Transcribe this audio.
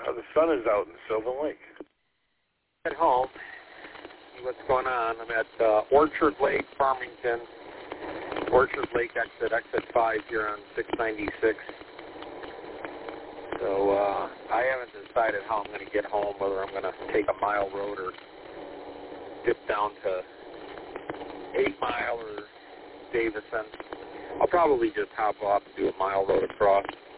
The sun is out in Sylvan Lake. At home, see what's going on. I'm at Orchard Lake, Farmington. Orchard Lake exit 5 here on 696. So I haven't decided how I'm going to get home, whether I'm going to take a mile road or dip down to 8 Mile or Davison. I'll probably just hop off and do a mile road across.